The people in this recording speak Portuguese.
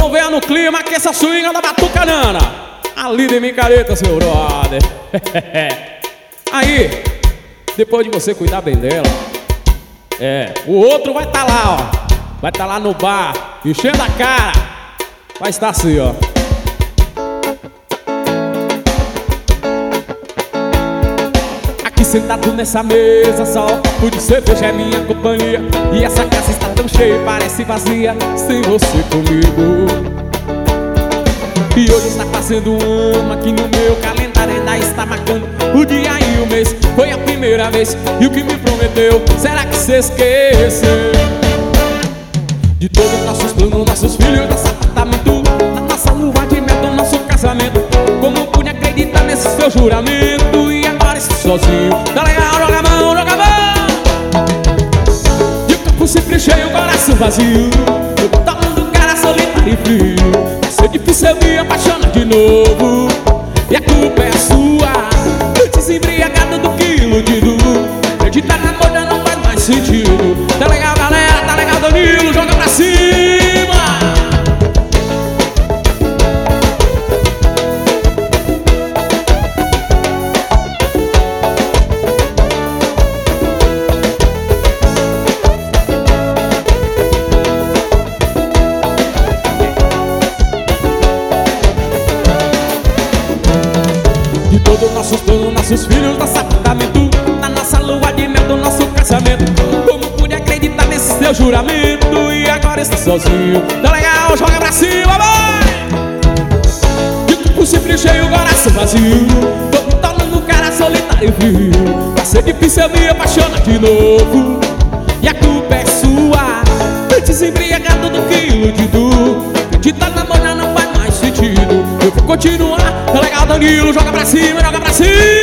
Então venha no clima que essa swinga da Batucanana. A líder micareta, seu brother. Aí, depois de você cuidar bem dela, o outro vai estar lá, ó. Vai estar lá no bar, enchendo a cara. Vai estar assim, ó. Aqui sentado nessa mesa, só o copo de cerveja é minha companhia. E essa casa está tão cheia, parece vazia, sem você comigo. E hoje está fazendo um ano, aqui no meu calendário ainda está marcando o dia e o mês. Foi a primeira vez, e o que me prometeu, será que você esqueceu? De todos os nossos planos, nossos filhos, nosso apartamento, da nossa lua de mel, do nosso casamento. Como pude acreditar nesse seu juramento? E agora estou sozinho. Tá legal, joga a mão, joga a mão. De corpo sempre cheio, coração vazio. Eu tô tomando cara solitário e frio. Vai ser difícil eu me apaixonar de novo. E a culpa é sua. Eu desembriagado do que iludido. Acreditar na moda não faz mais sentido. Tá legal, galera, tá legal, Danilo, joga pra cima. De todos os nossos planos, nossos filhos, nosso apartamento, na nossa lua de mel, do nosso casamento. Como pude acreditar nesse seu juramento? E agora está sozinho. Tá legal, joga pra cima, vai! De corpo sempre cheio, coração vazio. Tô me tornando cara solitário e frio. Vai ser difícil eu me apaixonar de novo. E a culpa é sua. Desembriagado do que iludido. Acreditar na moda não faz mais sentido. Eu vou continuar. Tá legal, Danilo, joga pra cima, joga pra cima.